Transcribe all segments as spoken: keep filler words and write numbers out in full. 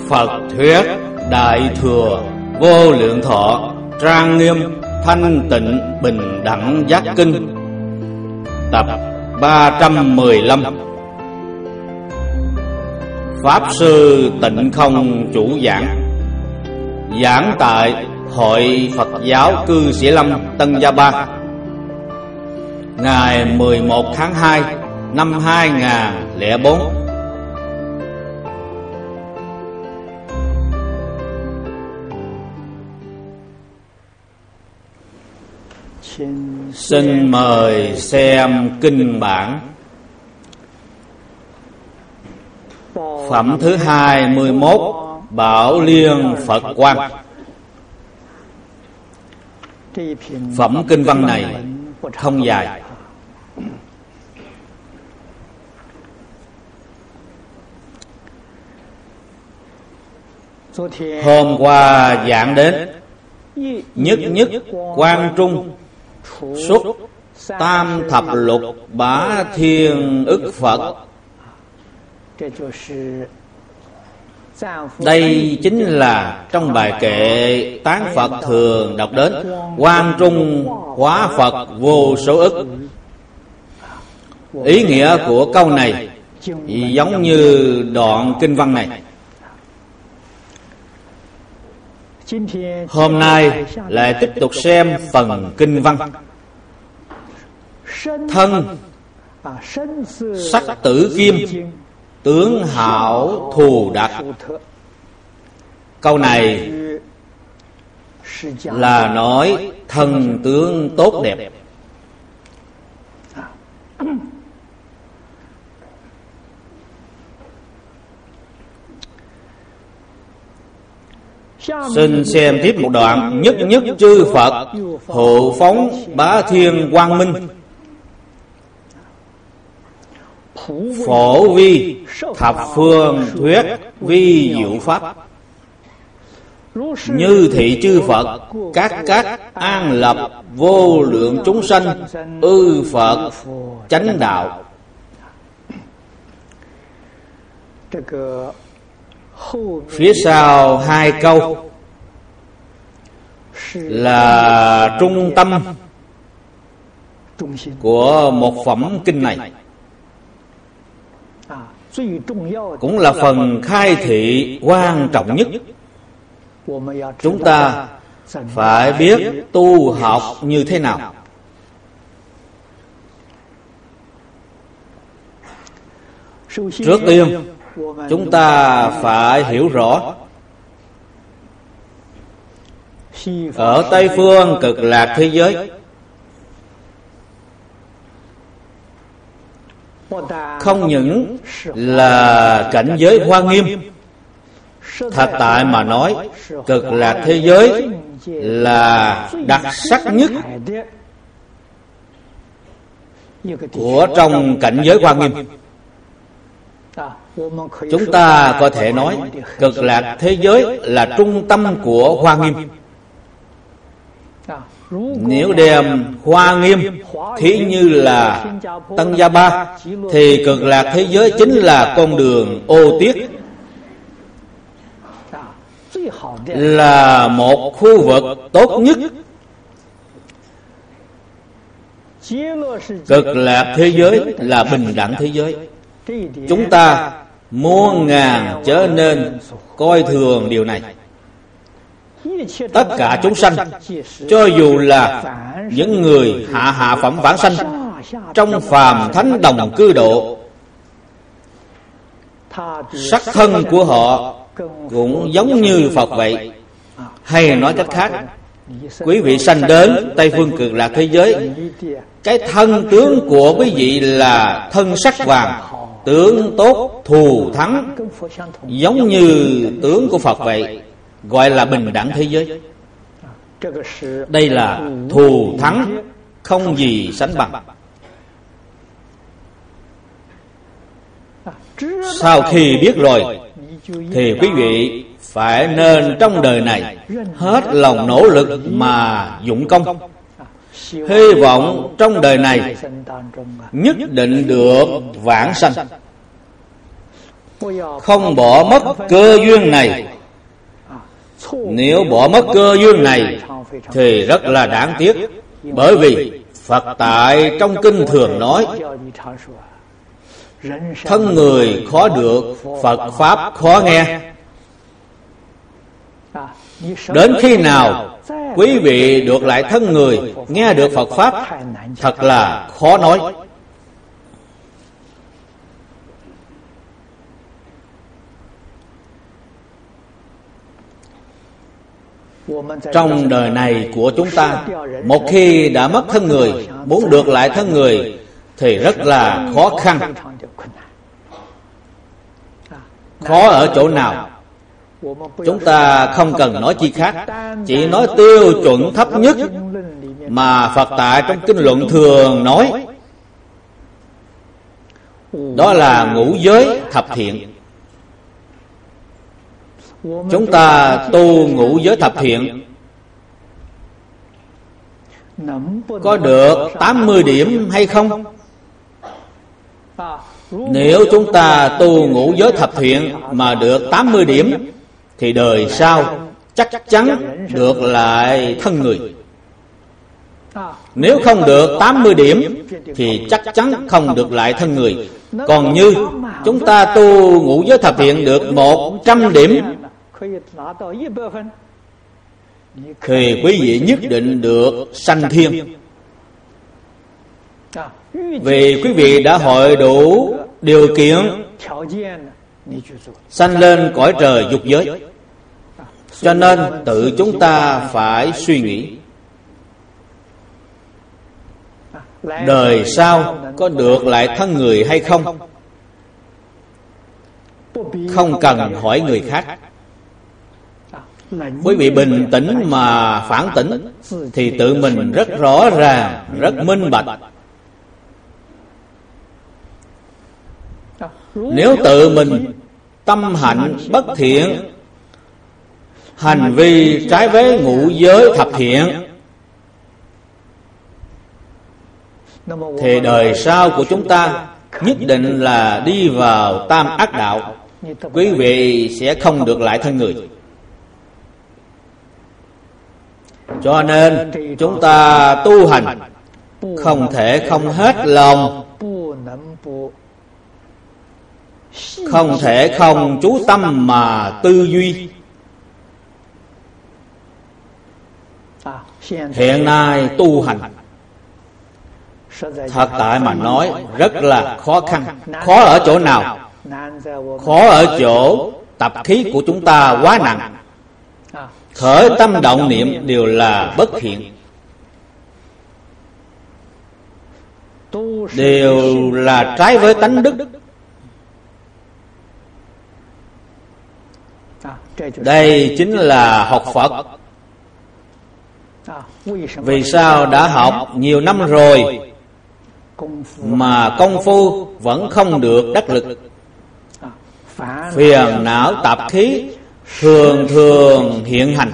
Phật thuyết Đại Thừa Vô Lượng Thọ Trang Nghiêm Thanh Tịnh Bình Đẳng Giác Kinh, tập ba trăm mười lăm. Pháp Sư Tịnh Không chủ giảng. Giảng tại Hội Phật giáo Cư Sĩ Lâm, Tân Gia Ba, ngày mười một tháng hai năm hai nghìn không trăm lẻ bốn. Xin mời xem kinh bản. Phẩm thứ hai mươi mốt, Bảo Liên Phật Quang. Phẩm kinh văn này không dài. Hôm qua giảng đến nhất nhất quang trung xuất tam thập lục bá thiên ức Phật. Đây chính là trong bài kệ tán Phật thường đọc đến quang trung hóa Phật vô số ức. Ý nghĩa của câu này giống như đoạn kinh văn này. Hôm nay lại tiếp tục xem phần kinh văn. Thân sắc tử kim, tướng hảo thù đặc. Câu này là nói thân tướng tốt đẹp. Xin xem tiếp một đoạn. Nhất nhất chư Phật hộ phóng bá thiên quang minh, phổ vi thập phương thuyết vi diệu pháp. Như thị chư Phật các các an lập vô lượng chúng sanh ư Phật chánh đạo. Phía sau hai câu là trung tâm của một phẩm kinh này, cũng là phần khai thị quan trọng nhất. Chúng ta phải biết tu học như thế nào. Trước tiên chúng ta phải hiểu rõ ở Tây phương cực lạc thế giới không những là cảnh giới hoa nghiêm. Thật tại mà nói, cực lạc thế giới là đặc sắc nhất của trong cảnh giới hoa nghiêm. Chúng ta có thể nói cực lạc thế giới là trung tâm của hoa nghiêm. Nếu đem hoa nghiêm thí như là Tân Gia Ba, thì cực lạc thế giới chính là con đường ô tiết, là một khu vực tốt nhất. Cực lạc thế giới là bình đẳng thế giới. Chúng ta muôn ngàn chớ nên coi thường điều này. Tất cả chúng sanh, cho dù là những người hạ hạ phẩm vãng sanh, trong phàm thánh đồng cư độ, sắc thân của họ cũng giống như Phật vậy. Hay nói cách khác, quý vị sanh đến Tây phương cực lạc thế giới, cái thân tướng của quý vị là thân sắc vàng, tướng tốt thù thắng, giống như tướng của Phật vậy, gọi là bình đẳng thế giới. Đây là thù thắng không gì sánh bằng. Sau khi biết rồi thì quý vị phải nên trong đời này hết lòng nỗ lực mà dụng công, hy vọng trong đời này nhất định được vãng sanh. không bỏ mất cơ duyên này. Nếu bỏ mất cơ duyên này thì rất là đáng tiếc, bởi vì Phật tại trong kinh thường nói, thân người khó được, Phật Pháp khó nghe. Đến khi nào quý vị được lại thân người, nghe được Phật Pháp, thật là khó nói. Trong đời này của chúng ta, một khi đã mất thân người, muốn được lại thân người thì rất là khó khăn. Khó ở chỗ nào? Chúng ta không cần nói chi khác, chỉ nói tiêu chuẩn thấp nhất mà Phật tại trong kinh luận thường nói, đó là ngũ giới thập thiện. Chúng ta tu ngũ giới thập thiện có được tám mươi điểm hay không? Nếu chúng ta tu ngũ giới thập thiện mà được tám mươi điểm thì đời sau chắc chắn được lại thân người. Nếu không được tám mươi điểm thì chắc chắn không được lại thân người. Còn như chúng ta tu ngũ giới thập thiện được một trăm điểm thì quý vị nhất định được sanh thiên, vì quý vị đã hội đủ điều kiện sanh lên cõi trời dục giới. Cho nên tự chúng ta phải suy nghĩ, đời sau có được lại thân người hay không? Không cần hỏi người khác. Quý vị bình tĩnh mà phản tỉnh thì tự mình rất rõ ràng, rất minh bạch. Nếu tự mình tâm hạnh bất thiện, hành vi trái với ngũ giới thập thiện, thì đời sau của chúng ta nhất định là đi vào tam ác đạo. Quý vị sẽ không được lại thân người. Cho nên chúng ta tu hành không thể không hết lòng, không thể không chú tâm mà tư duy. Hiện nay tu hành thật tại mà nói rất là khó khăn. Khó ở chỗ nào? Khó ở chỗ tập khí của chúng ta quá nặng, khởi tâm động niệm đều là bất thiện, đều là trái với tánh đức. Đây chính là học Phật. Vì sao đã học nhiều năm rồi mà công phu vẫn không được đắc lực? Phiền não tạp khí thường thường hiện hành,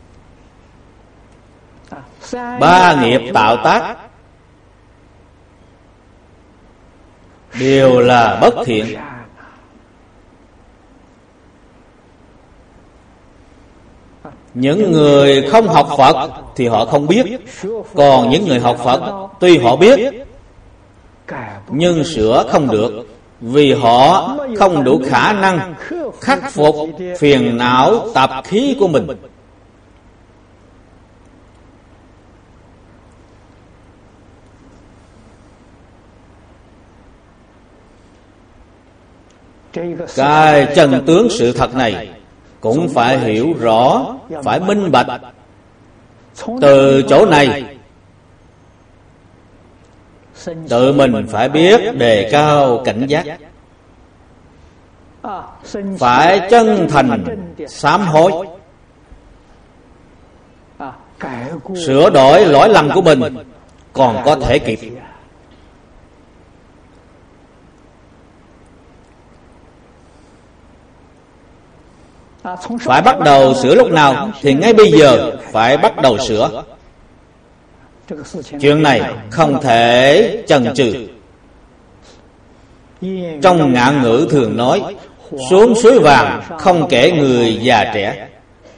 ba nghiệp tạo tác đều là bất thiện. Những người không học Phật thì họ không biết, còn những người học Phật tuy họ biết nhưng sửa không được, vì họ không đủ khả năng khắc phục phiền não tạp khí của mình. Cái chân tướng sự thật này cũng phải hiểu rõ, phải minh bạch. Từ chỗ này tự mình phải biết đề cao cảnh giác, phải chân thành sám hối, sửa đổi lỗi lầm của mình còn có thể kịp. Phải bắt đầu sửa lúc nào thì ngay bây giờ phải bắt đầu sửa. Chuyện này không thể chần chừ. Trong ngạn ngữ thường nói, xuống suối vàng không kể người già trẻ.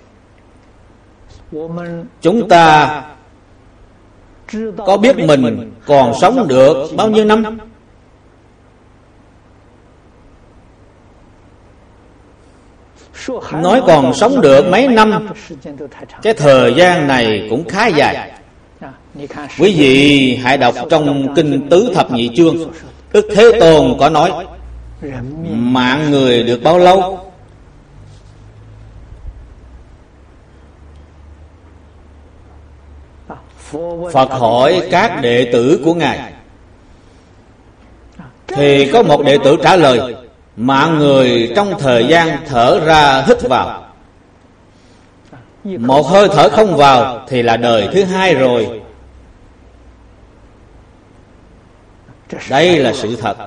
Chúng ta có biết mình còn sống được bao nhiêu năm? Nói còn sống được mấy năm, cái thời gian này cũng khá dài. Quý vị hãy đọc trong Kinh Tứ Thập Nhị Chương, Đức Thế Tôn có nói mạng người được bao lâu? Phật hỏi các đệ tử của Ngài, thì có một đệ tử trả lời mạng người trong thời gian thở ra hít vào. Một hơi thở không vào thì là đời thứ hai rồi. Đây là sự thật.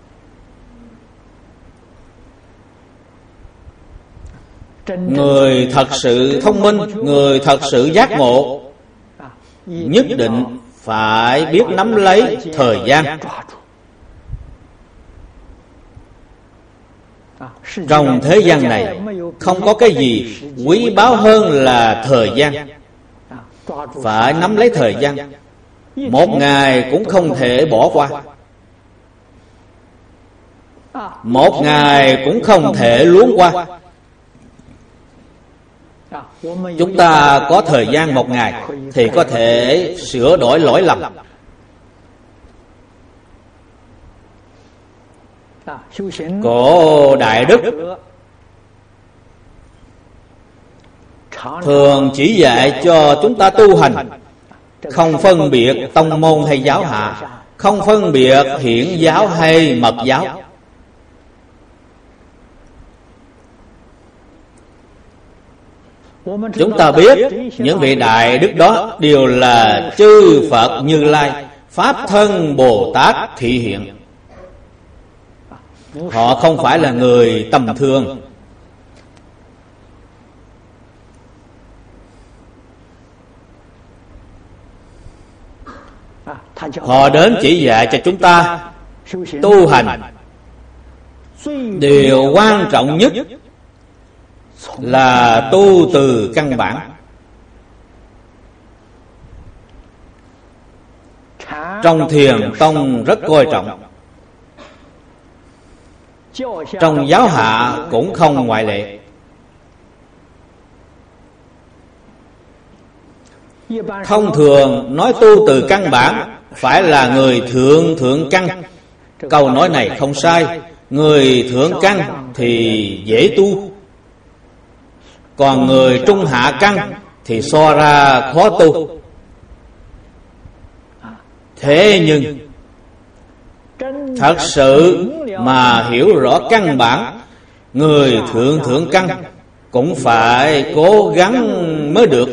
Người thật sự thông minh, người thật sự giác ngộ, nhất định phải biết nắm lấy thời gian. Trong thế gian này không có cái gì quý báu hơn là thời gian. Phải nắm lấy thời gian. Một ngày cũng không thể bỏ qua. Một ngày cũng không thể luống qua. Chúng ta có thời gian một ngày thì có thể sửa đổi lỗi lầm. Cổ Đại Đức thường chỉ dạy cho chúng ta tu hành, không phân biệt tông môn hay giáo hạ, không phân biệt hiển giáo hay mật giáo. Chúng ta biết những vị đại đức đó đều là chư Phật Như Lai, Pháp thân Bồ Tát thị hiện. Họ không phải là người tầm thường. Họ đến chỉ dạy cho chúng ta tu hành. Điều quan trọng nhất là tu từ căn bản. Trong Thiền Tông rất coi trọng, trong giáo hạ cũng không ngoại lệ. Thông thường nói tu từ căn bản phải là người thượng thượng căn. Câu nói này không sai. Người thượng căn thì dễ tu, còn người trung hạ căn thì so ra khó tu. Thế nhưng thật sự mà hiểu rõ căn bản, người thượng thượng căn cũng phải cố gắng mới được.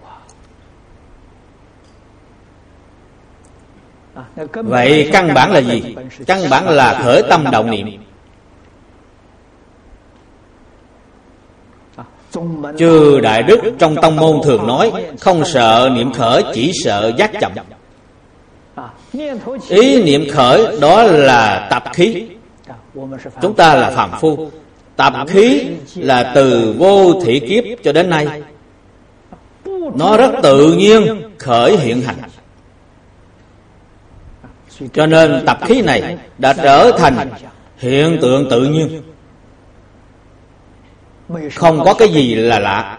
Vậy căn bản là gì? Căn bản là khởi tâm động niệm. Chư Đại Đức trong tông môn thường nói không sợ niệm khởi, chỉ sợ giác chậm. Ý niệm khởi đó là tập khí. Chúng ta là phàm phu. Tập khí là từ vô thị kiếp cho đến nay, nó rất tự nhiên khởi hiện hành. Cho nên tập khí này đã trở thành hiện tượng tự nhiên, không có cái gì là lạ.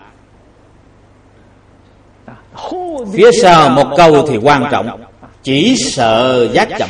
Phía sau một câu thì quan trọng, chỉ sợ giác chậm.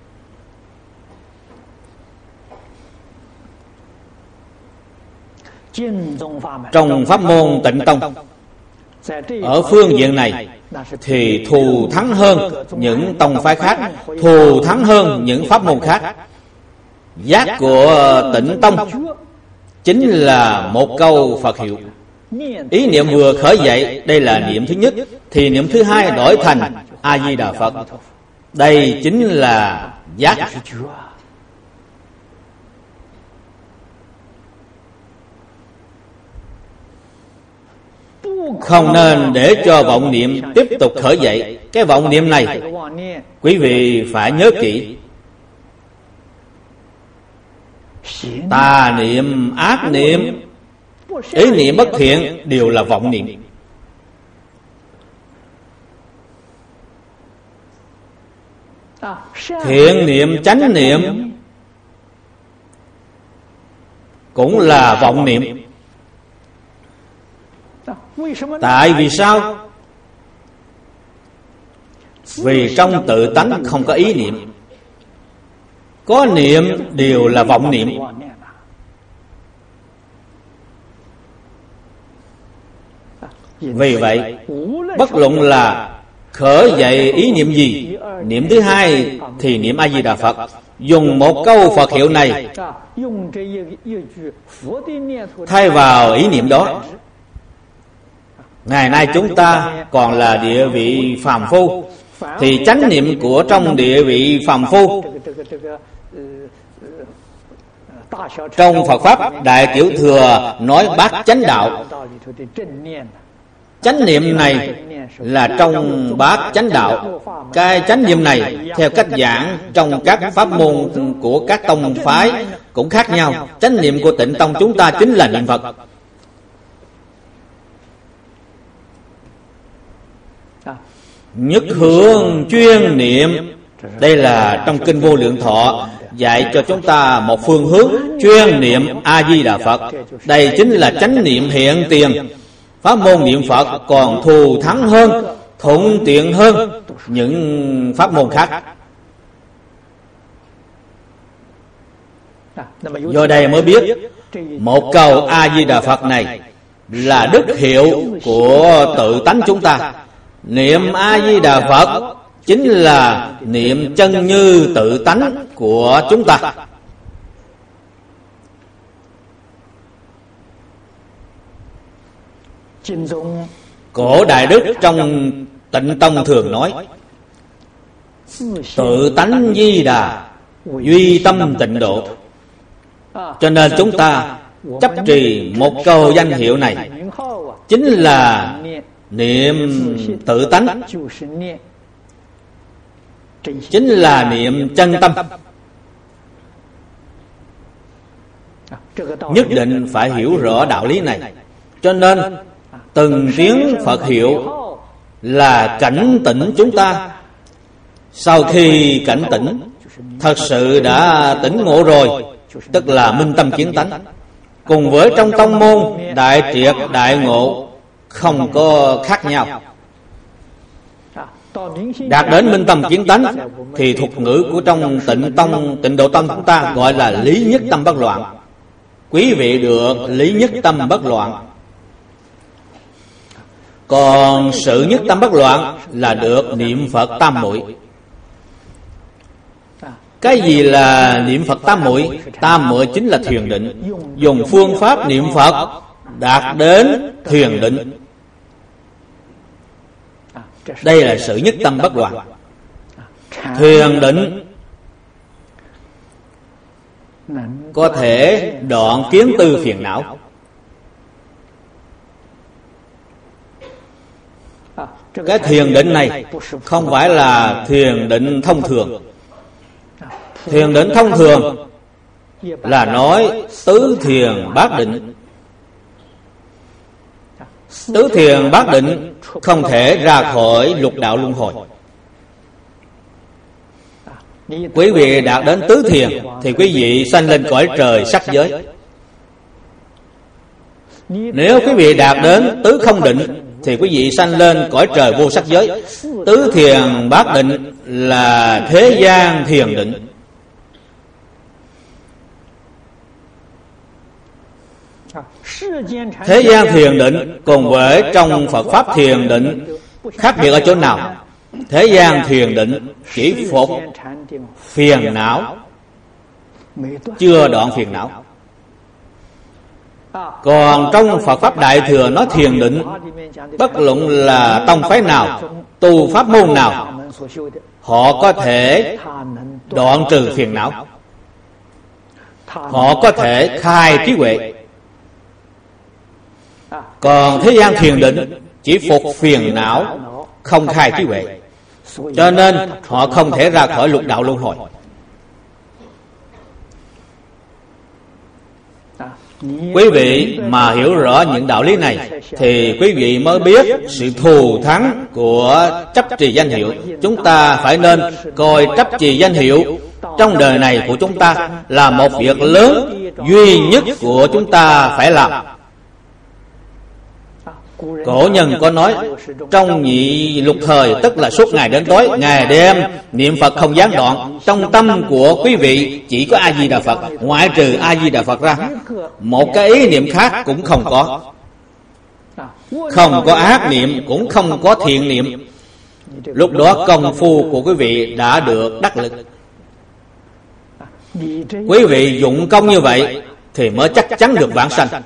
Trong pháp môn Tịnh Tông, ở phương diện này thì thù thắng hơn những tông phái khác, thù thắng hơn những pháp môn khác. Giác của Tịnh Tông chính là một câu Phật hiệu. Ý niệm vừa khởi dậy, đây là niệm thứ nhất, thì niệm thứ hai đổi thành A Di Đà Phật. Đây chính là giác. Không nên để cho vọng niệm tiếp tục khởi dậy. Cái vọng niệm này quý vị phải nhớ kỹ, Tà niệm, ác niệm, ý niệm bất thiện đều là vọng niệm. Thiện niệm, chánh niệm cũng là vọng niệm. Tại vì sao? Vì trong tự tánh không có ý niệm. Có niệm đều là vọng niệm. Vì vậy, bất luận là khởi dậy ý niệm gì, niệm thứ hai thì niệm A Di Đà Phật. Dùng một câu Phật hiệu này thay vào ý niệm đó. Ngày nay chúng ta còn là địa vị phàm phu, thì chánh niệm của trong địa vị phàm phu trong Phật Pháp Đại Tiểu Thừa nói bát chánh đạo. Chánh niệm này là trong bát chánh đạo. Cái chánh niệm này theo cách giảng trong các pháp môn của các tông phái cũng khác nhau. Chánh niệm của Tịnh Tông chúng ta chính là niệm Phật. Nhất hướng chuyên niệm, đây là trong Kinh Vô Lượng Thọ dạy cho chúng ta một phương hướng chuyên niệm A Di Đà Phật. Đây chính là chánh niệm hiện tiền. Pháp môn niệm Phật còn thù thắng hơn, thuận tiện hơn những pháp môn khác. Do đây mới biết một câu A Di Đà Phật này là đức hiệu của tự tánh chúng ta. Niệm A Di Đà Phật chính là niệm chân như tự tánh của chúng ta. Cổ Đại Đức trong Tịnh Tông thường nói: tự tánh Di Đà, duy tâm tịnh độ. Cho nên chúng ta chấp trì một câu danh hiệu này chính là niệm tự tánh, chính là niệm chân tâm. Nhất định phải hiểu rõ đạo lý này. Cho nên từng tiếng Phật hiệu là cảnh tỉnh chúng ta. Sau khi cảnh tỉnh, thật sự đã tỉnh ngộ rồi, tức là minh tâm kiến tánh. Cùng với trong tông môn đại triệt đại ngộ không có khác nhau. Đạt đến minh tâm kiến tánh thì thuật ngữ của trong Tịnh Tông, Tịnh Độ Tông chúng ta gọi là lý nhất tâm bất loạn. Quý vị được lý nhất tâm bất loạn. Còn sự nhất tâm bất loạn là được niệm Phật tam muội. Cái gì là niệm Phật tam muội? Tam muội chính là thiền định. Dùng phương pháp niệm Phật đạt đến thiền định. Đây là sự nhất tâm bất loạn. Thiền định có thể đoạn kiến tư phiền não. Cái thiền định này không phải là thiền định thông thường. Thiền định thông thường là nói tứ thiền bát định. Tứ thiền bát định không thể ra khỏi lục đạo luân hồi. Quý vị đạt đến tứ thiền thì quý vị sanh lên cõi trời sắc giới. Nếu quý vị đạt đến tứ không định thì quý vị sanh lên cõi trời vô sắc giới. Tứ thiền bát định là thế gian thiền định. Thế gian thiền định cùng với trong Phật Pháp thiền định khác biệt ở chỗ nào? Thế gian thiền định chỉ phục phiền não, chưa đoạn phiền não. Còn trong Phật Pháp Đại Thừa nói thiền định, bất luận là tông phái nào, tu pháp môn nào, họ có thể đoạn trừ phiền não, họ có thể khai trí huệ. Còn thế gian thiền định chỉ phục phiền não, không khai trí huệ, cho nên họ không thể ra khỏi lục đạo luân hồi. Quý vị mà hiểu rõ những đạo lý này thì quý vị mới biết sự thù thắng của chấp trì danh hiệu. Chúng ta phải nên coi chấp trì danh hiệu trong đời này của chúng ta là một việc lớn duy nhất của chúng ta phải làm. Cổ nhân có nói, trong nhị lục thời, tức là suốt ngày đến tối, ngày đêm niệm Phật không gián đoạn. Trong tâm của quý vị chỉ có A Di Đà Phật, ngoại trừ A Di Đà Phật ra, một cái ý niệm khác cũng không có. Không có ác niệm, cũng không có thiện niệm. Lúc đó công phu của quý vị đã được đắc lực. Quý vị dụng công như vậy thì mới chắc chắn được vãng sanh.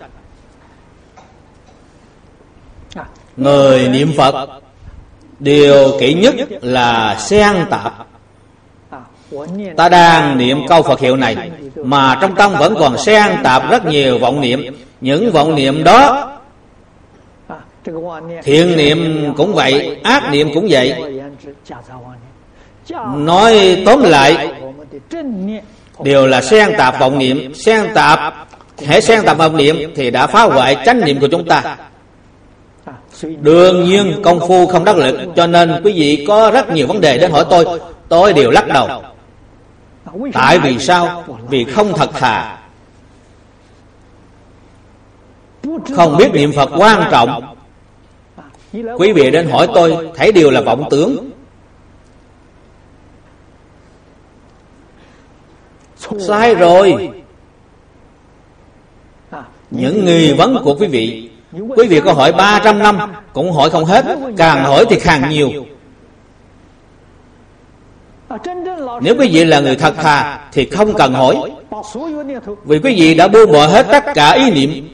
Người niệm Phật, điều kỹ nhất là xen tạp. Ta đang niệm câu Phật hiệu này mà trong tâm vẫn còn xen tạp rất nhiều vọng niệm. Những vọng niệm đó, thiện niệm cũng vậy, ác niệm cũng vậy. Nói tóm lại, đều là xen tạp vọng niệm. Xen tạp, hễ xen tạp vọng niệm thì đã phá hoại chánh niệm của chúng ta. Đương nhiên công phu không đắc lực, cho nên quý vị có rất nhiều vấn đề đến hỏi tôi, tôi đều lắc đầu. Tại vì sao? Vì không thật thà, không biết niệm Phật quan trọng. Quý vị đến hỏi tôi, thấy đều là vọng tưởng. Sai rồi. Những nghi vấn của quý vị, quý vị có hỏi ba trăm năm cũng hỏi không hết, càng hỏi thì càng nhiều. Nếu quý vị là người thật thà thì không cần hỏi, vì quý vị đã buông bỏ hết tất cả ý niệm.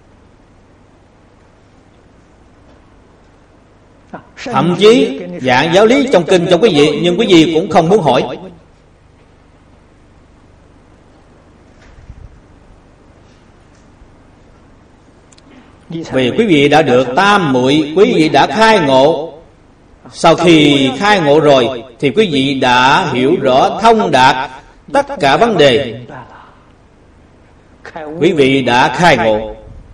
Thậm chí dạng giáo lý trong kinh cho quý vị, nhưng quý vị cũng không muốn hỏi. Vì quý vị đã được tam muội, quý vị đã khai ngộ. Sau khi khai ngộ rồi thì quý vị đã hiểu rõ thông đạt tất cả vấn đề. Quý vị đã khai ngộ.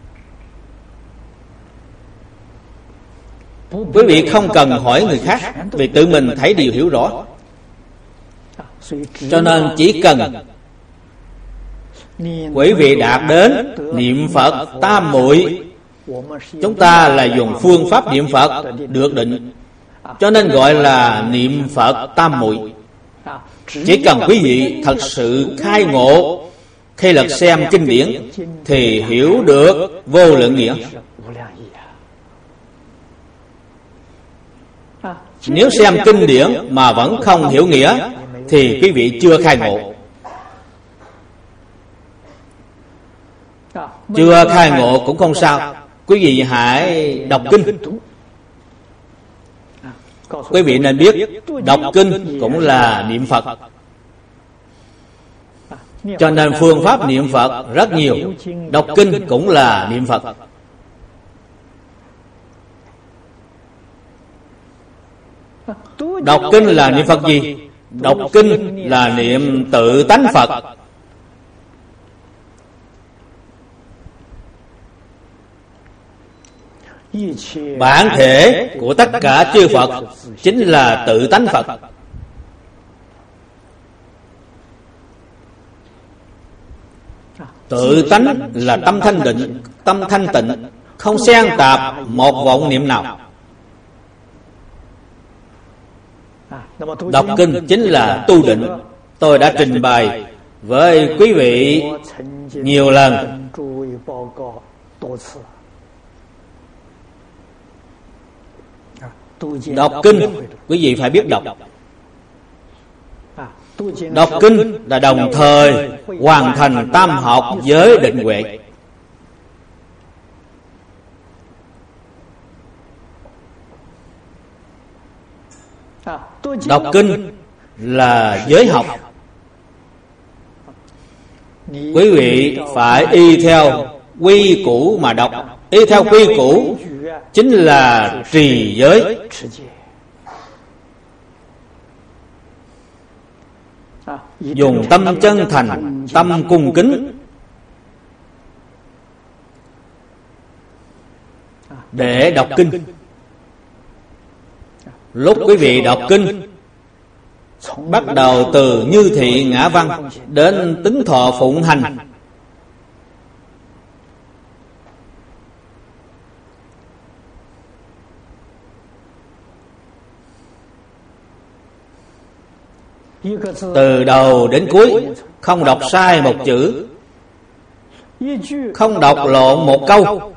Quý vị không cần hỏi người khác, vì tự mình thấy điều hiểu rõ. Cho nên chỉ cần quý vị đạt đến niệm Phật tam muội, chúng ta là dùng phương pháp niệm Phật được định, cho nên gọi là niệm Phật tam muội. Chỉ cần quý vị thật sự khai ngộ, khi lật xem kinh điển thì hiểu được vô lượng nghĩa. Nếu xem kinh điển mà vẫn không hiểu nghĩa thì quý vị chưa khai ngộ. Chưa khai ngộ cũng không sao, quý vị hãy đọc kinh. Quý vị nên biết đọc kinh cũng là niệm Phật, cho nên phương pháp niệm Phật rất nhiều. Đọc kinh cũng là niệm Phật. Đọc kinh là niệm Phật gì? Đọc kinh là niệm tự tánh Phật. Bản thể của tất cả chư Phật chính là tự tánh Phật. Tự tánh là tâm thanh định, tâm thanh tịnh, không xen tạp một vọng niệm nào. Đọc kinh chính là tu định. Tôi đã trình bày với quý vị nhiều lần. Đọc kinh, quý vị phải biết đọc. Đọc kinh là đồng thời hoàn thành tam học với định huệ. Đọc kinh là giới học. Quý vị phải y theo quy củ mà đọc. Y theo quy củ chính là trì giới. Dùng tâm chân thành, tâm cung kính, để đọc kinh. Lúc quý vị đọc kinh, bắt đầu từ như thị ngã văn đến tính thọ phụng hành, từ đầu đến cuối không đọc sai một chữ, không đọc lộn một câu,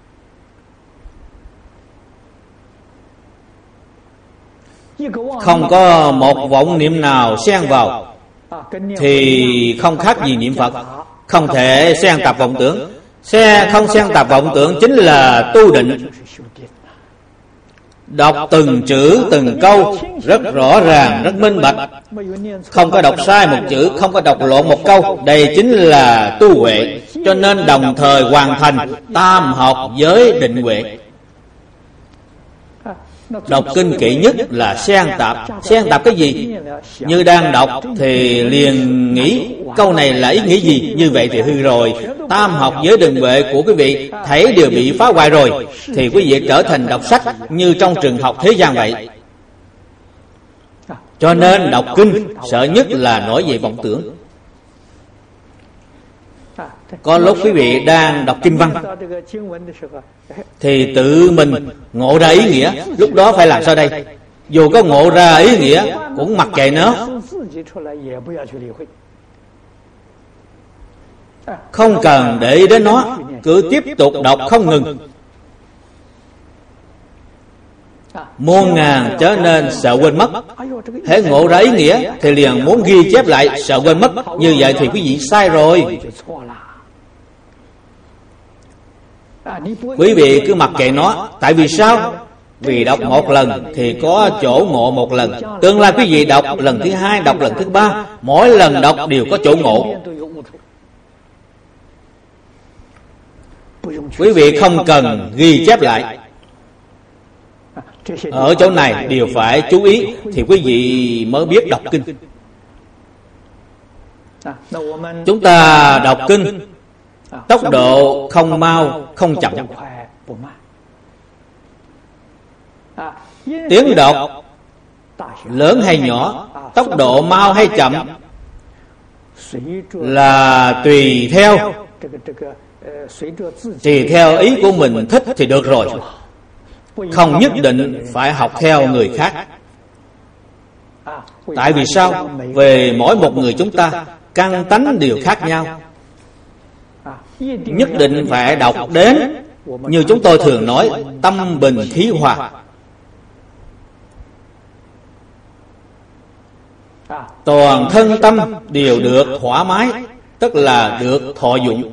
không có một vọng niệm nào xen vào, thì không khác gì niệm Phật. Không thể xen tạp vọng tưởng. Xe không xen tạp vọng tưởng chính là tu định. Đọc từng chữ từng câu rất rõ ràng, rất minh bạch, không có đọc sai một chữ, không có đọc lộn một câu. Đây chính là tu huệ. Cho nên đồng thời hoàn thành tam học với định huệ. Đọc kinh kỹ nhất là xen tạp. Xen tạp cái gì? Như đang đọc thì liền nghĩ câu này là ý nghĩa gì, như vậy thì hư rồi. Tam học giới định huệ của quý vị thấy đều bị phá hoại rồi, thì quý vị trở thành đọc sách như trong trường học thế gian vậy. Cho nên đọc kinh sợ nhất là nổi về vọng tưởng. Có lúc quý vị đang đọc kinh văn thì tự mình ngộ ra ý nghĩa, lúc đó phải làm sao đây? Dù có ngộ ra ý nghĩa cũng mặc kệ nó, không cần để ý đến nó, cứ tiếp tục đọc không ngừng. Muôn ngàn trở nên sợ quên mất. Hễ ngộ ra ý nghĩa thì liền muốn ghi chép lại, sợ quên mất. Như vậy thì quý vị sai rồi. Quý vị cứ mặc kệ nó. Tại vì sao? Vì đọc một lần thì có chỗ ngộ một lần. Tương lai quý vị đọc lần thứ hai, đọc lần thứ ba, mỗi lần đọc đều có chỗ ngộ. Quý vị không cần ghi chép lại. Ở chỗ này đều phải chú ý thì quý vị mới biết đọc kinh. Chúng ta đọc kinh tốc độ không mau không chậm. Tiếng đọc lớn hay nhỏ, tốc độ mau hay chậm là tùy theo tùy theo ý của mình thích thì được rồi, không nhất định phải học theo người khác. Tại vì sao? Về mỗi một người chúng ta căn tánh đều khác nhau. Nhất định phải đọc đến, như chúng tôi thường nói, tâm bình khí hòa. Toàn thân tâm đều được thoải mái, tức là được thọ dụng.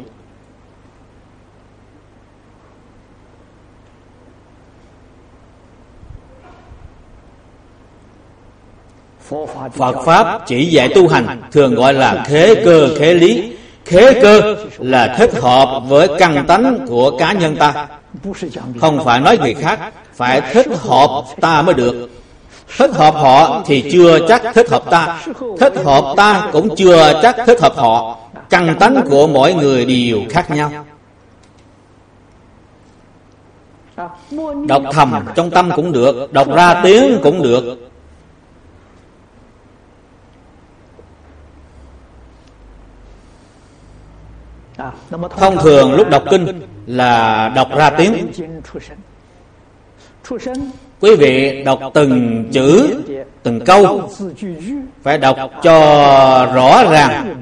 Phật Pháp chỉ dạy tu hành thường gọi là khế cơ khế lý. Khế cơ là thích hợp với căn tánh của cá nhân ta, không phải nói người khác, phải thích hợp ta mới được. Thích hợp họ thì chưa chắc thích hợp ta, thích hợp ta cũng chưa chắc thích hợp họ. Căn tánh của mỗi người đều khác nhau. Đọc thầm trong tâm cũng được, đọc ra tiếng cũng được. Thông thường lúc đọc kinh là đọc ra tiếng. Quý vị đọc từng chữ, từng câu phải đọc cho rõ ràng.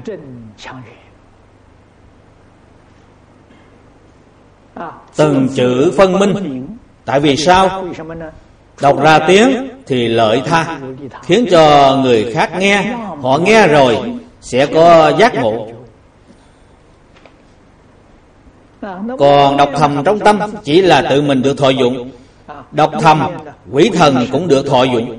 Từng chữ phân minh. Tại vì sao? Đọc ra tiếng thì lợi tha, khiến cho người khác nghe, họ nghe rồi sẽ có giác ngộ. Còn đọc thầm trong tâm chỉ là tự mình được thọ dụng. Đọc thầm quỷ thần cũng được thọ dụng.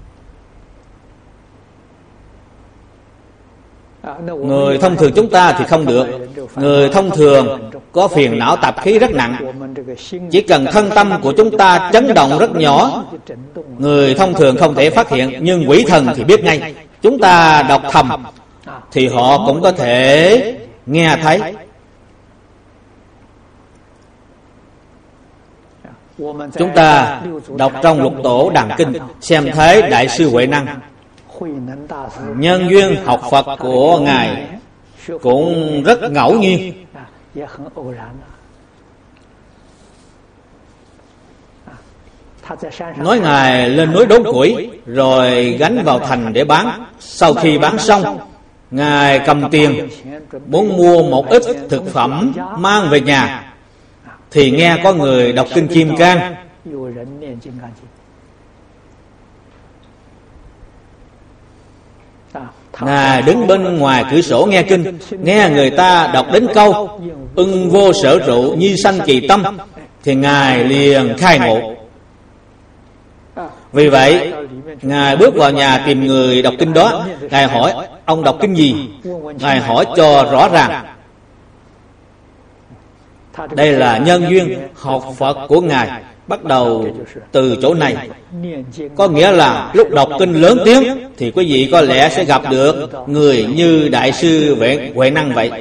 Người thông thường chúng ta thì không được. Người thông thường có phiền não tạp khí rất nặng. Chỉ cần thân tâm của chúng ta chấn động rất nhỏ, người thông thường không thể phát hiện, nhưng quỷ thần thì biết ngay. Chúng ta đọc thầm thì họ cũng có thể nghe thấy. Chúng ta đọc trong Lục Tổ Đàn Kinh xem thấy Đại sư Huệ Năng nhân duyên học Phật của Ngài cũng rất ngẫu nhiên. Nói Ngài lên núi đốn củi rồi gánh vào thành để bán. Sau khi bán xong, Ngài cầm tiền muốn mua một ít thực phẩm mang về nhà, thì nghe có người đọc kinh Kim Cang. Ngài đứng bên ngoài cửa sổ nghe kinh, nghe người ta đọc đến câu ưng vô sở trụ nhi sanh kỳ tâm, thì Ngài liền khai ngộ. Vì vậy Ngài bước vào nhà tìm người đọc kinh đó. Ngài hỏi ông đọc kinh gì? Ngài hỏi cho rõ ràng. Đây là nhân duyên học Phật của Ngài bắt đầu từ chỗ này. Có nghĩa là lúc đọc kinh lớn tiếng thì quý vị có lẽ sẽ gặp được người như Đại sư Huệ, Huệ Năng vậy.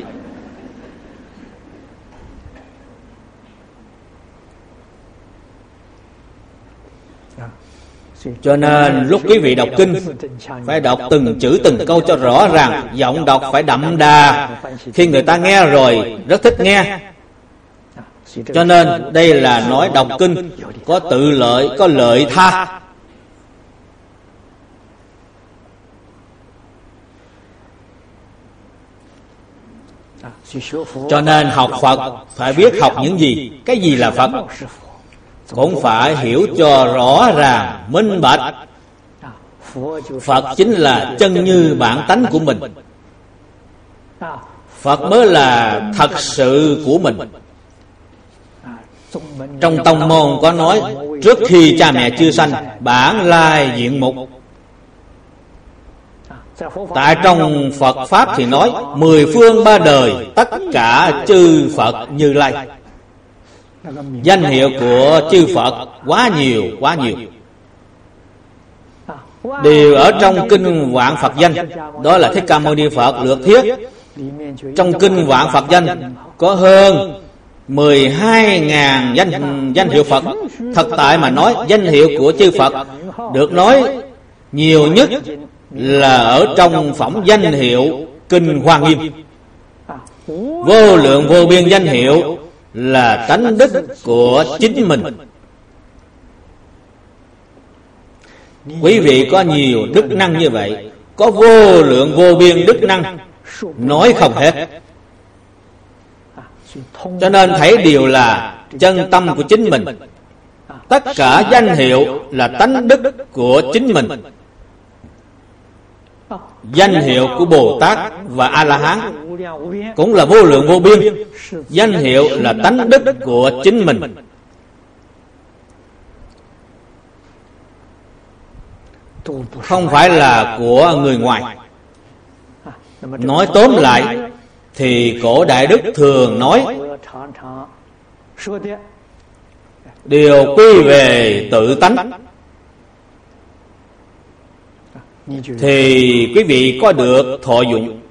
Cho nên lúc quý vị đọc kinh phải đọc từng chữ từng câu cho rõ ràng, giọng đọc phải đậm đà, khi người ta nghe rồi rất thích nghe. Cho nên đây là nói đọc kinh có tự lợi, có lợi tha. Cho nên học Phật phải biết học những gì, cái gì là Phật, cũng phải hiểu cho rõ ràng, minh bạch. Phật chính là chân như bản tánh của mình. Phật mới là thật sự của mình. Trong tông môn có nói, trước khi cha mẹ chưa sanh, bản lai diện mục. Tại trong Phật Pháp thì nói, mười phương ba đời, tất cả chư Phật Như Lai. Danh hiệu của chư Phật quá nhiều, quá nhiều, đều ở trong kinh Vạn Phật Danh. Đó là Thích Ca Mâu Ni Phật lược thiết. Trong kinh Vạn Phật Danh có hơn mười hai nghìn danh, danh hiệu Phật. Thật tại mà nói, danh hiệu của chư Phật được nói nhiều nhất là ở trong phẩm danh hiệu kinh Hoa Nghiêm. Vô lượng vô biên danh hiệu là tánh đức của chính mình. Quý vị có nhiều đức năng như vậy, có vô lượng vô biên đức năng, nói không hết. Cho nên thấy điều là chân tâm của chính mình. Tất cả danh hiệu là tánh đức của chính mình. Danh hiệu của Bồ Tát và A-la-hán cũng là vô lượng vô biên. Danh hiệu là tánh đức của chính mình. Không phải là của người ngoài. Nói tóm lại thì cổ Đại Đức thường nói, đều quy về tự tánh, thì quý vị có được thọ dụng.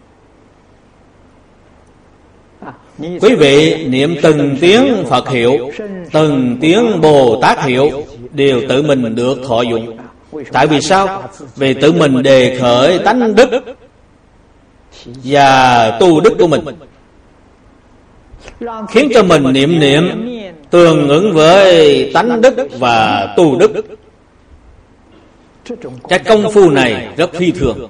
Quý vị niệm từng tiếng Phật hiệu, từng tiếng Bồ Tát hiệu, đều tự mình được thọ dụng. Tại vì sao? Vì tự mình đề khởi tánh đức và tu đức của mình, khiến cho mình niệm niệm tương ứng với tánh đức và tu đức. Cái công phu này rất phi thường.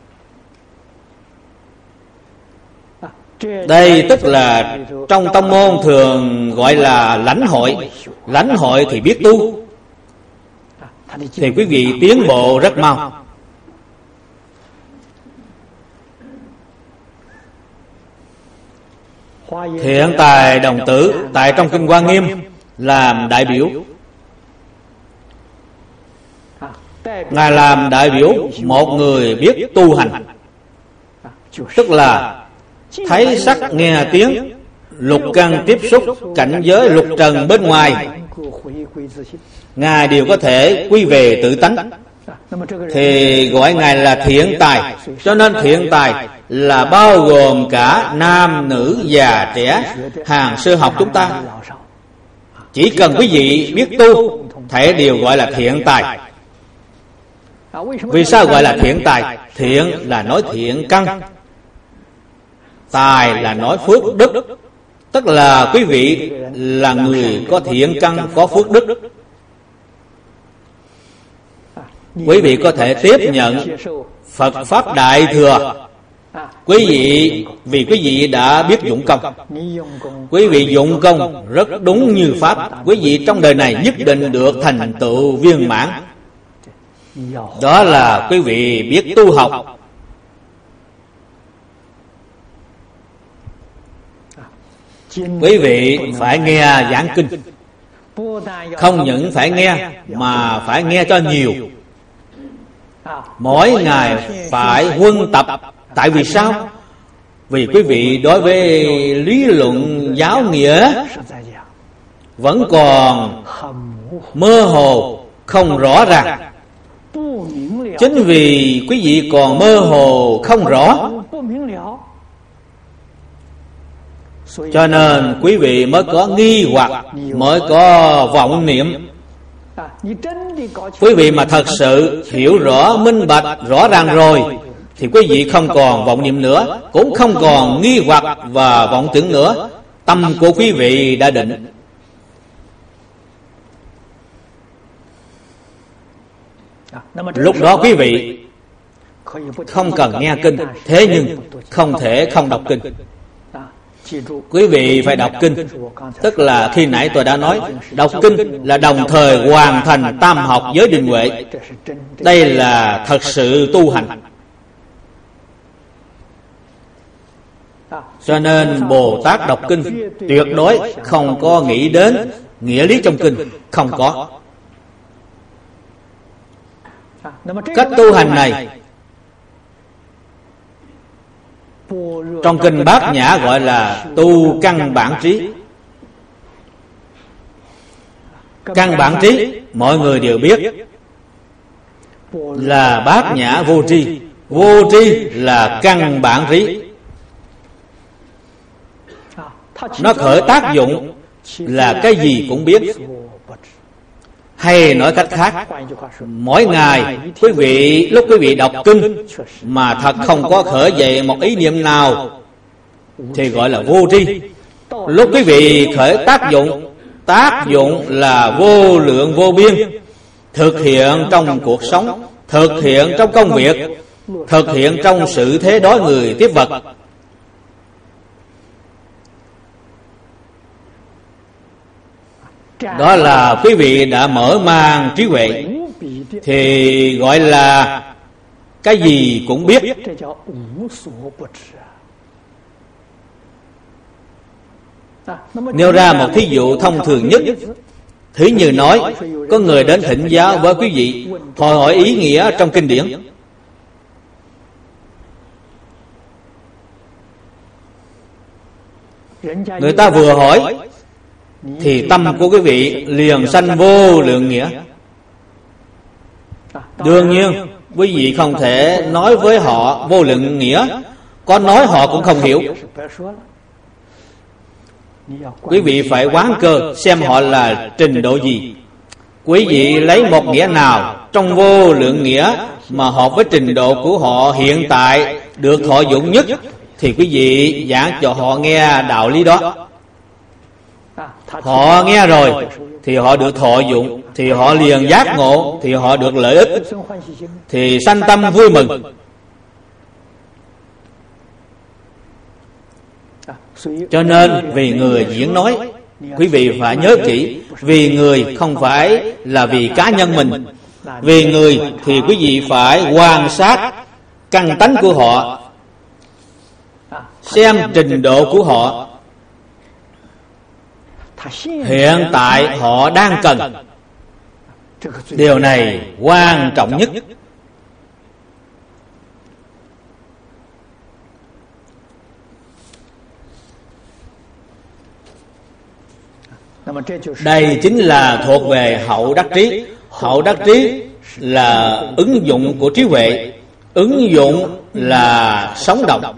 Đây tức là trong tông môn thường gọi là lãnh hội. Lãnh hội thì biết tu, thì quý vị tiến bộ rất mau. Thiện Tài Đồng Tử tại trong kinh Hoa Nghiêm làm đại biểu. Ngài làm đại biểu một người biết tu hành, tức là thấy sắc nghe tiếng, lục căn tiếp xúc cảnh giới lục trần bên ngoài, Ngài đều có thể quy về tự tánh, thì gọi Ngài là thiện tài. Cho nên thiện tài là bao gồm cả nam nữ già trẻ hàng sơ học chúng ta. Chỉ cần quý vị biết tu, thể đều gọi là thiện tài. Vì sao gọi là thiện tài? Thiện là nói thiện căn, tài là nói phước đức. Tức là quý vị là người có thiện căn, có phước đức. Quý vị có thể tiếp nhận Phật Pháp Đại Thừa. Quý vị vì quý vị đã biết dụng công, quý vị dụng công rất đúng như Pháp, quý vị trong đời này nhất định được thành tựu viên mãn. Đó là quý vị biết tu học. Quý vị phải nghe giảng kinh. Không những phải nghe mà phải nghe cho nhiều. Mỗi ngày phải huân tập. Tại vì sao? Vì quý vị đối với lý luận giáo nghĩa vẫn còn mơ hồ, không rõ ràng. Chính vì quý vị còn mơ hồ không rõ, cho nên quý vị mới có nghi hoặc, mới có vọng niệm. Quý vị mà thật sự hiểu rõ, minh bạch, rõ ràng rồi thì quý vị không còn vọng niệm nữa, cũng không còn nghi hoặc và vọng tưởng nữa. Tâm của quý vị đã định. Lúc đó quý vị không cần nghe kinh, thế nhưng không thể không đọc kinh. Quý vị phải đọc kinh. Tức là khi nãy tôi đã nói, đọc kinh là đồng thời hoàn thành tam học giới định huệ. Đây là thật sự tu hành. Cho nên Bồ Tát đọc kinh tuyệt đối không có nghĩ đến nghĩa lý trong kinh, không có. Cách tu hành này trong kinh Bát Nhã gọi là tu căn bản trí. Căn bản trí mọi người đều biết là Bát Nhã vô tri. Vô tri là căn bản trí. Nó khởi tác dụng là cái gì cũng biết. Hay nói cách khác, mỗi ngày quý vị lúc quý vị đọc kinh mà thật không có khởi dậy một ý niệm nào thì gọi là vô tri. Lúc quý vị khởi tác dụng, tác dụng là vô lượng vô biên, thực hiện trong cuộc sống, thực hiện trong công việc, thực hiện trong sự thế đối người tiếp vật. Đó là quý vị đã mở mang trí huệ, thì gọi là cái gì cũng biết. Nêu ra một thí dụ thông thường nhất. Thí như nói, có người đến thỉnh giáo với quý vị, họ hỏi ý nghĩa trong kinh điển. Người ta vừa hỏi thì tâm của quý vị liền sanh vô lượng nghĩa. Đương nhiên quý vị không thể nói với họ vô lượng nghĩa, có nói họ cũng không hiểu. Quý vị phải quán cơ xem họ là trình độ gì. Quý vị lấy một nghĩa nào trong vô lượng nghĩa mà hợp với trình độ của họ hiện tại được thọ dụng nhất, thì quý vị giảng cho họ nghe đạo lý đó. Họ nghe rồi thì họ được thọ dụng, thì họ liền giác ngộ, thì họ được lợi ích, thì sanh tâm vui mừng. Cho nên vì người diễn nói, quý vị phải nhớ kỹ, vì người không phải là vì cá nhân mình. Vì người thì quý vị phải quan sát căn tánh của họ, xem trình độ của họ, hiện tại họ đang cần. Điều này quan trọng nhất. Đây chính là thuộc về hậu đắc trí. Hậu đắc trí là ứng dụng của trí huệ, ứng dụng là sống động.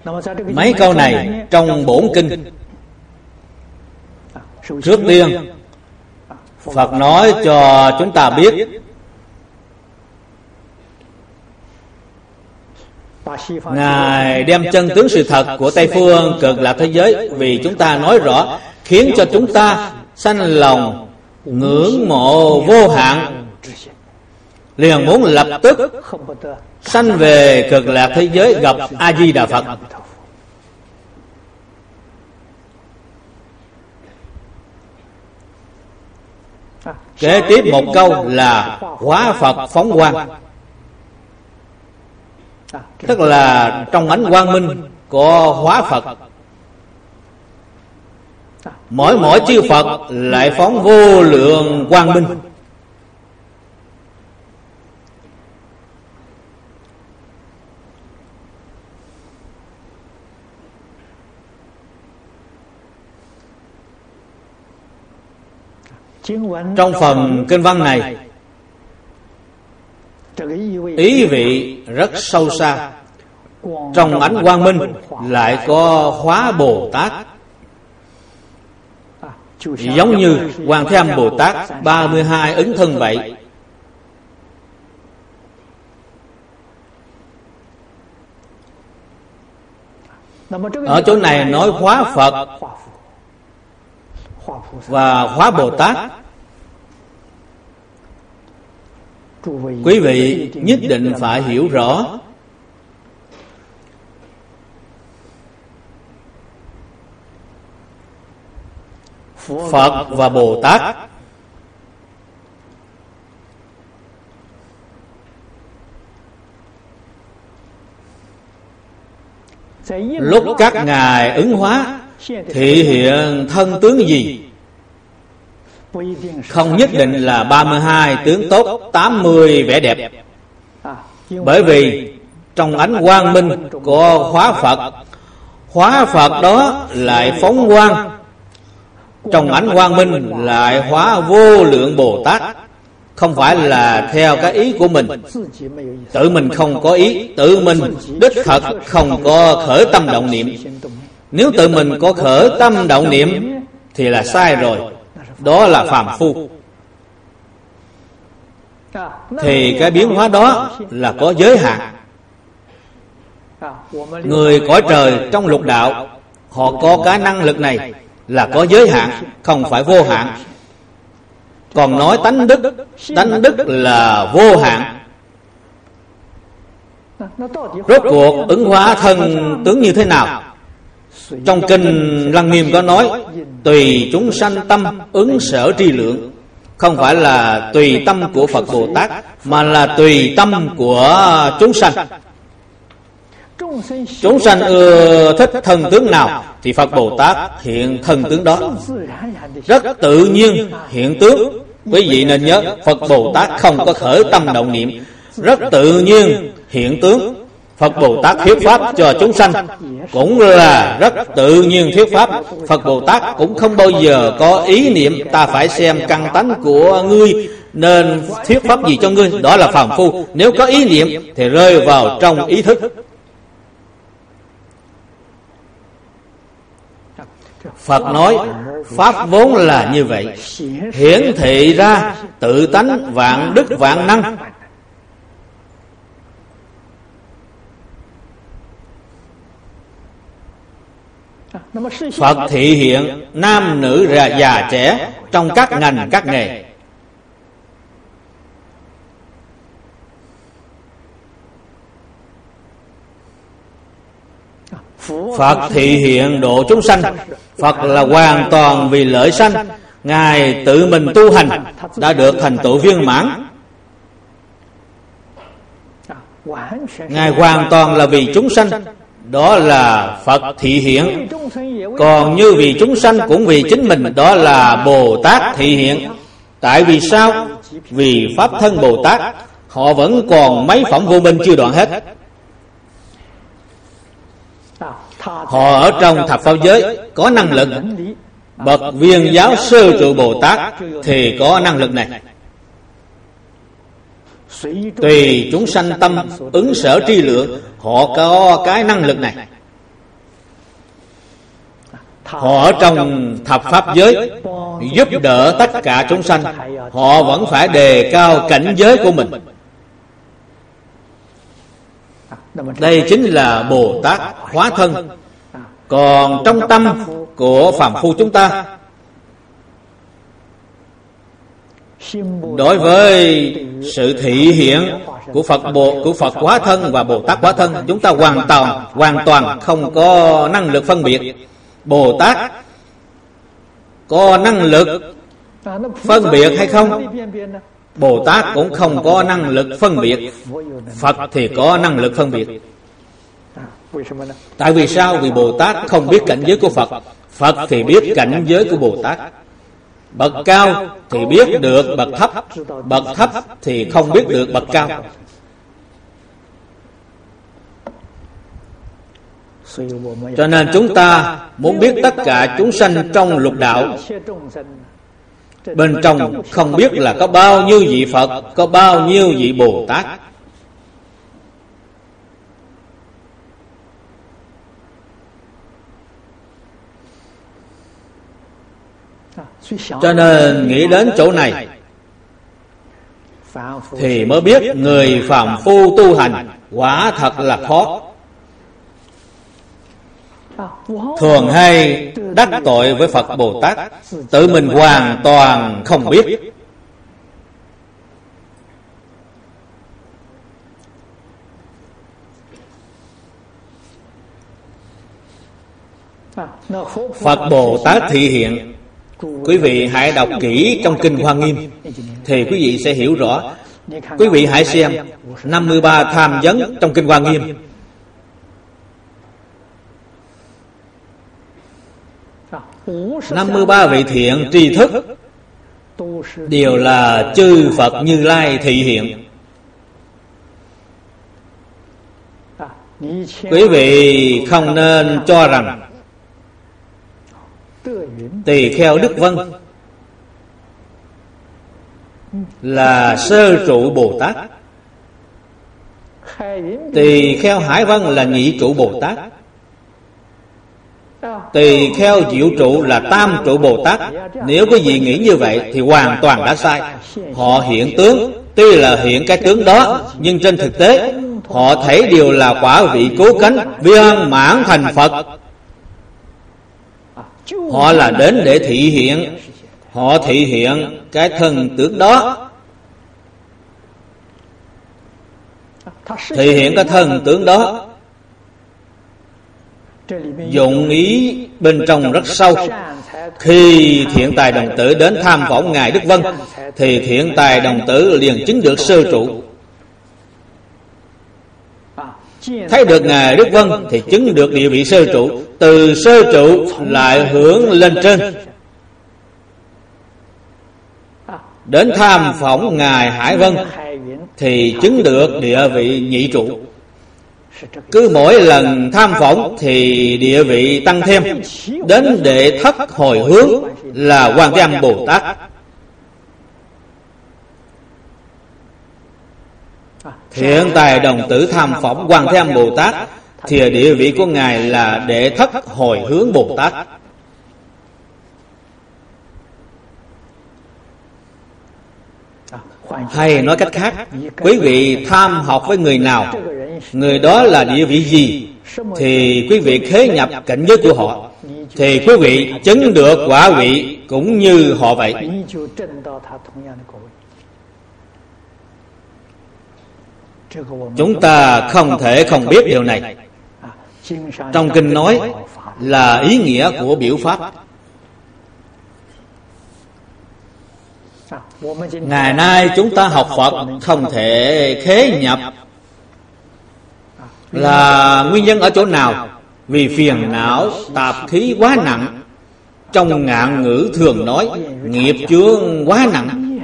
Mấy câu này trong bổn kinh, trước tiên Phật nói cho chúng ta biết Ngài đem chân tướng sự thật của Tây Phương Cực Lạc thế giới vì chúng ta nói rõ, khiến cho chúng ta sanh lòng ngưỡng mộ vô hạn, liền muốn lập tức sanh về Cực Lạc thế giới gặp A Di Đà Phật. Kế tiếp một câu là hóa Phật phóng quang, tức là trong ánh quang minh có hóa Phật. Mỗi mỗi chư Phật lại phóng vô lượng quang minh. Trong phần kinh văn này, ý vị rất sâu xa. Trong ánh quang minh lại có hóa Bồ Tát, giống như Quan Thế Âm Bồ Tát ba mươi hai ứng thân vậy. Ở chỗ này nói hóa Phật và hóa Bồ Tát. Quý vị nhất định phải hiểu rõ Phật và Bồ Tát lúc các ngài ứng hóa thị hiện thân tướng gì, không nhất định là ba mươi hai tướng tốt, tám mươi vẻ đẹp. Bởi vì trong ánh quang minh có hóa Phật, hóa Phật đó lại phóng quang, trong ánh quang minh lại hóa vô lượng Bồ Tát. Không phải là theo cái ý của mình, tự mình không có ý, tự mình đích thật không có khởi tâm động niệm. Nếu tự mình có khởi tâm động niệm thì là sai rồi, đó là phàm phu. Thì cái biến hóa đó là có giới hạn. Người cõi trời trong lục đạo, họ có cái năng lực này là có giới hạn, không phải vô hạn. Còn nói tánh đức, tánh đức là vô hạn. Rốt cuộc ứng hóa thân tướng như thế nào? Trong kinh Lăng Nghiêm có nói tùy chúng sanh tâm ứng sở tri lượng. Không phải là tùy tâm của Phật Bồ Tát, mà là tùy tâm của chúng sanh. Chúng sanh ưa thích thân tướng nào thì Phật Bồ Tát hiện thân tướng đó, rất tự nhiên hiện tướng. Quý vị nên nhớ, Phật Bồ Tát không có khởi tâm động niệm, rất tự nhiên hiện tướng. Phật Bồ Tát thuyết pháp cho chúng sanh cũng là rất tự nhiên thuyết pháp. Phật Bồ Tát cũng không bao giờ có ý niệm ta phải xem căn tánh của ngươi nên thuyết pháp gì cho ngươi, đó là phàm phu. Nếu có ý niệm thì rơi vào trong ý thức. Phật nói pháp vốn là như vậy, hiển thị ra tự tánh vạn đức vạn năng. Phật thị hiện nam nữ già trẻ trong các ngành các nghề. Phật thị hiện độ chúng sanh. Phật là hoàn toàn vì lợi sanh. Ngài tự mình tu hành đã được thành tựu viên mãn. Ngài hoàn toàn là vì chúng sanh, đó là Phật thị hiện. Còn như vì chúng sanh cũng vì chính mình, đó là Bồ Tát thị hiện. Tại vì sao? Vì pháp thân Bồ Tát họ vẫn còn mấy phẩm vô minh chưa đoạn hết. Họ ở trong thập pháp giới có năng lực. Bậc viên giáo sư trụ Bồ Tát thì có năng lực này. Tùy chúng sanh tâm ứng sở tri lượng, họ có cái năng lực này. Họ ở trong thập pháp giới giúp đỡ tất cả chúng sanh, họ vẫn phải đề cao cảnh giới của mình. Đây chính là Bồ Tát hóa thân. Còn trong tâm của phàm phu chúng ta, đối với sự thị hiện của Phật Bồ của Phật hóa thân và Bồ Tát hóa thân, chúng ta hoàn toàn hoàn toàn không có năng lực phân biệt. Bồ Tát có năng lực phân biệt hay không? Bồ Tát cũng không có năng lực phân biệt. Phật thì có năng lực phân biệt. Tại vì sao? Vì Bồ Tát không biết cảnh giới của Phật, Phật thì biết cảnh giới của Bồ Tát. Bậc cao thì biết được bậc thấp, bậc thấp thì không biết được bậc cao. Cho nên chúng ta muốn biết tất cả chúng sanh trong lục đạo, bên trong không biết là có bao nhiêu vị Phật, có bao nhiêu vị Bồ Tát. Cho nên nghĩ đến chỗ này thì mới biết người phàm phu tu hành quả thật là khó. Thường hay đắc tội với Phật Bồ Tát, tự mình hoàn toàn không biết. Phật Bồ Tát thị hiện, quý vị hãy đọc kỹ trong Kinh Hoa Nghiêm thì quý vị sẽ hiểu rõ. Quý vị hãy xem năm mươi ba tham vấn trong Kinh Hoa Nghiêm. năm mươi ba vị thiện tri thức đều là chư Phật Như Lai thị hiện. Quý vị không nên cho rằng Tỳ Kheo Đức Vân là sơ trụ Bồ Tát, Tỳ Kheo Hải Vân là nhị trụ Bồ Tát, Tỳ Kheo Diệu trụ là tam trụ Bồ Tát. Nếu có gì nghĩ như vậy thì hoàn toàn đã sai. Họ hiện tướng, tuy là hiện cái tướng đó, nhưng trên thực tế họ thấy đều là quả vị cố cánh viên mãn thành Phật. Họ là đến để thị hiện, họ thị hiện cái thần tướng đó, thị hiện cái thần tướng đó. Dụng ý bên trong rất sâu. Khi thiện tài đồng tử đến tham phỏng Ngài Đức Vân thì thiện tài đồng tử liền chứng được sơ trụ. Thấy được Ngài Đức Vân thì chứng được địa vị sơ trụ. Từ sơ trụ lại hướng lên trên, đến tham phỏng Ngài Hải Vân thì chứng được địa vị nhị trụ. Cứ mỗi lần tham phỏng thì địa vị tăng thêm, đến đệ thất hồi hướng là Quan Thế Âm Bồ Tát. Thiện tài đồng tử tham phỏng Quan Thế Âm Bồ Tát thì địa vị của Ngài là đệ thất hồi hướng Bồ Tát. Hay nói cách khác, quý vị tham học với người nào, người đó là địa vị gì, thì quý vị khế nhập cảnh giới của họ, thì quý vị chứng được quả vị cũng như họ vậy. Chúng ta không thể không biết điều này. Trong kinh nói là ý nghĩa của biểu pháp. Ngày nay chúng ta học Phật không thể khế nhập, là nguyên nhân ở chỗ nào? Vì phiền não tạp khí quá nặng. Trong ngạn ngữ thường nói nghiệp chướng quá nặng.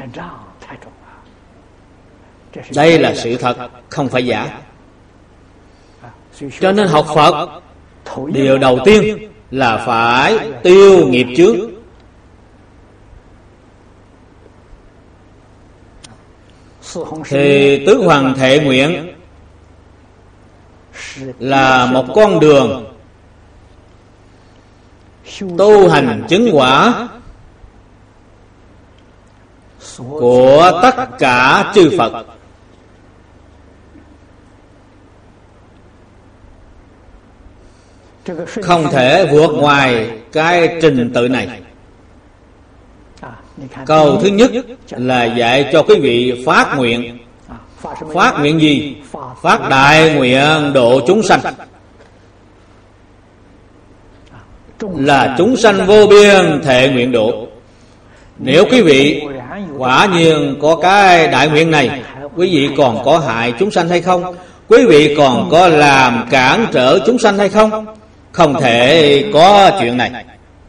Đây là sự thật, không phải giả. Cho nên học Phật, điều đầu tiên là phải tiêu nghiệp chướng. Thì tứ hoàng thệ nguyện là một con đường tu hành chứng quả của tất cả chư Phật. Không thể vượt ngoài cái trình tự này. Câu thứ nhất là dạy cho quý vị phát nguyện. Phát nguyện gì? Phát đại nguyện độ chúng sanh, là chúng sanh vô biên thệ nguyện độ. Nếu quý vị quả nhiên có cái đại nguyện này, quý vị còn có hại chúng sanh hay không? Quý vị còn có làm cản trở chúng sanh hay không? Không thể có chuyện này.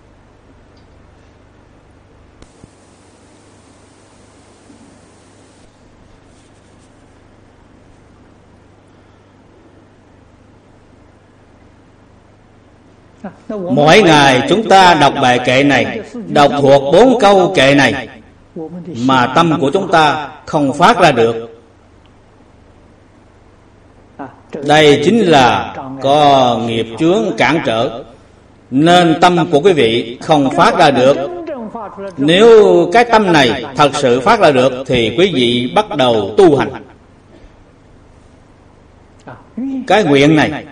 Mỗi ngày chúng ta đọc bài kệ này, đọc thuộc bốn câu kệ này, mà tâm của chúng ta không phát ra được. Đây chính là có nghiệp chướng cản trở, nên tâm của quý vị không phát ra được. Nếu cái tâm này thật sự phát ra được thì quý vị bắt đầu tu hành. Cái nguyện này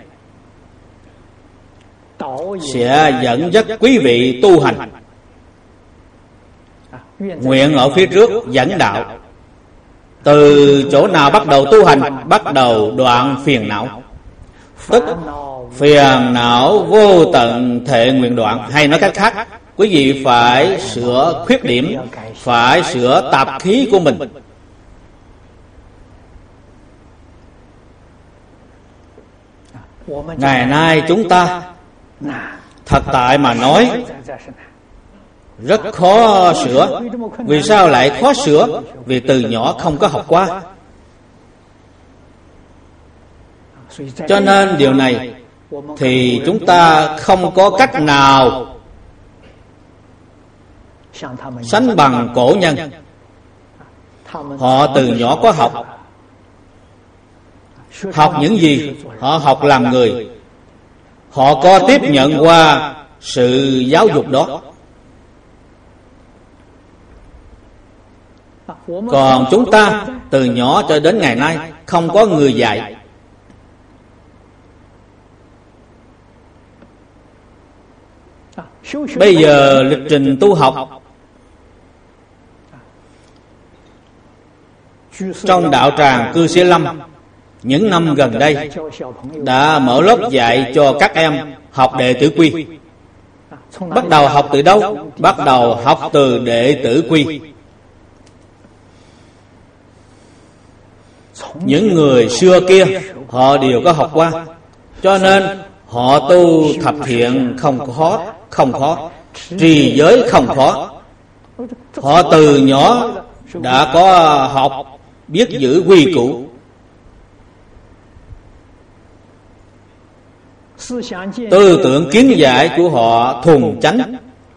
sẽ dẫn dắt quý vị tu hành. Nguyện ở phía trước dẫn đạo. Từ chỗ nào bắt đầu tu hành? Bắt đầu đoạn phiền não, tức phiền não vô tận thệ nguyện đoạn. Hay nói cách khác, quý vị phải sửa khuyết điểm, phải sửa tạp khí của mình. Ngày nay chúng ta thật tại mà nói rất khó sửa. Vì sao lại khó sửa? Vì từ nhỏ không có học qua. Cho nên điều này thì chúng ta không có cách nào sánh bằng cổ nhân. Họ từ nhỏ có học. Học những gì? Họ học làm người. Họ có tiếp nhận qua sự giáo dục đó. Còn chúng ta từ nhỏ cho đến ngày nay không có người dạy. Bây giờ lịch trình tu học trong đạo tràng Cư Sĩ Lâm những năm gần đây đã mở lớp dạy cho các em học đệ tử quy. Bắt đầu học từ đâu? Bắt đầu học từ đệ tử quy. Những người xưa kia họ đều có học qua, cho nên họ tu thập thiện không khó, không khó, trì giới không khó. Họ từ nhỏ đã có học, biết giữ quy củ. Tư tưởng kiến giải của họ thuần chánh.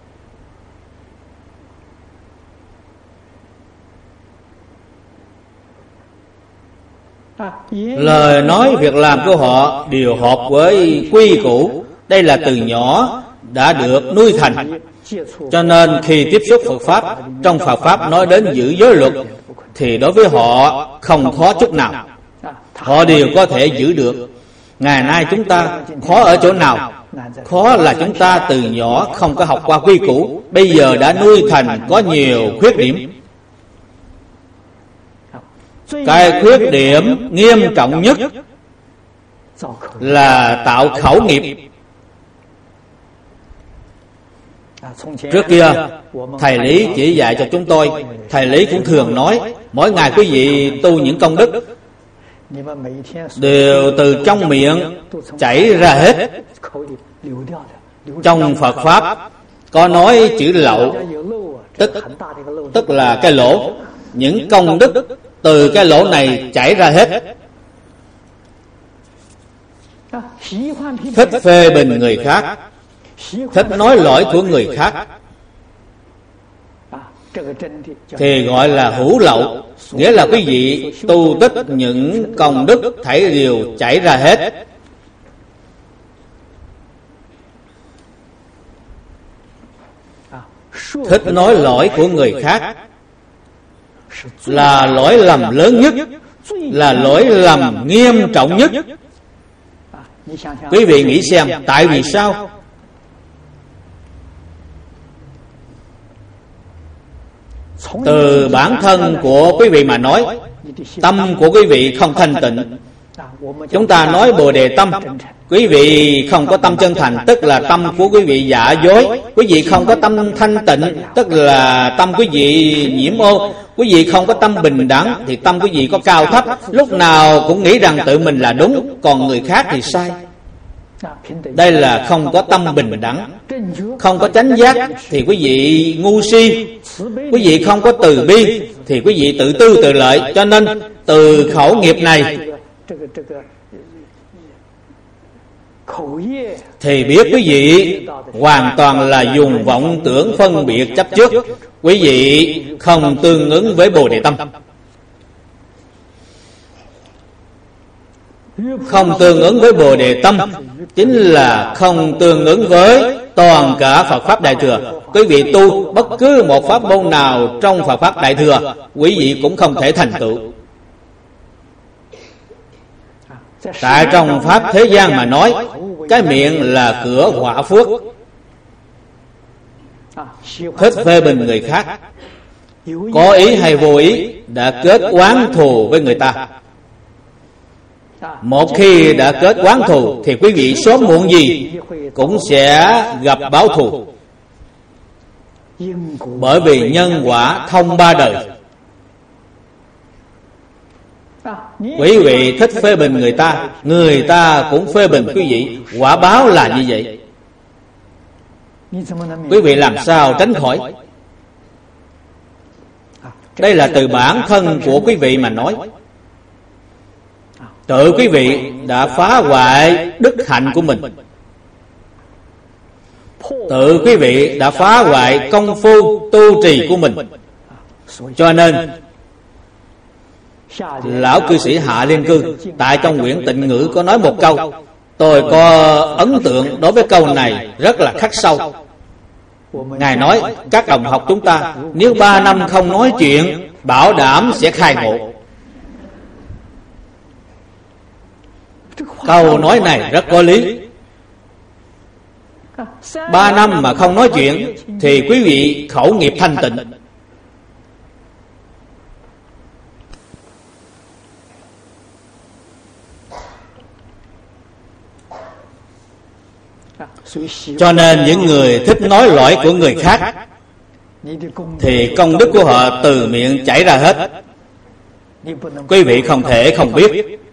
Lời nói việc làm của họ đều hợp với quy củ. Đây là từ nhỏ đã được nuôi thành. Cho nên khi tiếp xúc Phật Pháp, trong Phật Pháp nói đến giữ giới luật, thì đối với họ không khó chút nào. Họ đều có thể giữ được. Ngày nay chúng ta khó ở chỗ nào? Khó là chúng ta từ nhỏ không có học qua quy củ, bây giờ đã nuôi thành có nhiều khuyết điểm. Cái khuyết điểm nghiêm trọng nhất là tạo khẩu nghiệp. Trước kia thầy Lý chỉ dạy cho chúng tôi, thầy Lý cũng thường nói, mỗi ngày quý vị tu những công đức đều từ trong miệng chảy ra hết. Trong Phật Pháp có nói chữ lậu, tức, tức là cái lỗ. Những công đức từ cái lỗ này chảy ra hết. Thích phê bình người khác, thích nói lỗi của người khác, thì gọi là hữu lậu. Nghĩa là quý vị tu tích những công đức thảy đều chảy ra hết. thích nói lỗi của người khác là lỗi lầm lớn nhất, là lỗi lầm nghiêm trọng nhất. Quý vị nghĩ xem, tại vì sao? Từ bản thân của quý vị mà nói, tâm của quý vị không thanh tịnh. Chúng ta nói Bồ Đề tâm, quý vị không có tâm chân thành, tức là tâm của quý vị giả dối. Quý vị không có tâm thanh tịnh, tức là tâm quý vị nhiễm ô. Quý vị không có tâm bình đẳng, thì tâm quý vị có cao thấp, lúc nào cũng nghĩ rằng tự mình là đúng, còn người khác thì sai. Đây là không có tâm bình đẳng. Không có chánh giác thì quý vị ngu si. Quý vị không có từ bi thì quý vị tự tư tự lợi. Cho nên từ khẩu nghiệp này thì biết quý vị hoàn toàn là dùng vọng tưởng phân biệt chấp trước. Quý vị không tương ứng với Bồ Đề tâm. Không tương ứng với Bồ Đề tâm chính là không tương ứng với toàn cả Phật Pháp Đại Thừa. Quý vị tu bất cứ một pháp môn nào trong Phật Pháp Đại Thừa, quý vị cũng không thể thành tựu. Tại trong Pháp thế gian mà nói, cái miệng là cửa họa phước. Thích phê bình người khác, có ý hay vô ý đã kết oán thù với người ta. Một khi đã kết oán thù thì quý vị sớm muộn gì cũng sẽ gặp báo thù. Bởi vì nhân quả thông ba đời. Quý vị thích phê bình người ta, người ta cũng phê bình quý vị. Quả báo là như vậy. Quý vị làm sao tránh khỏi? Đây là từ bản thân của quý vị mà nói. Tự quý vị đã phá hoại đức hạnh của mình. Tự quý vị đã phá hoại công phu tu trì của mình. Cho nên lão cư sĩ Hạ Liên Cư tại trong quyển Tịnh Ngữ có nói một câu, tôi có ấn tượng đối với câu này rất là khắc sâu. Ngài nói, các đồng học chúng ta nếu ba năm không nói chuyện, bảo đảm sẽ khai ngộ. Câu nói này rất có lý. Ba năm mà không nói chuyện thì quý vị khẩu nghiệp thanh tịnh. Cho nên những người thích nói lỗi của người khác thì công đức của họ từ miệng chảy ra hết. Quý vị không thể không biết.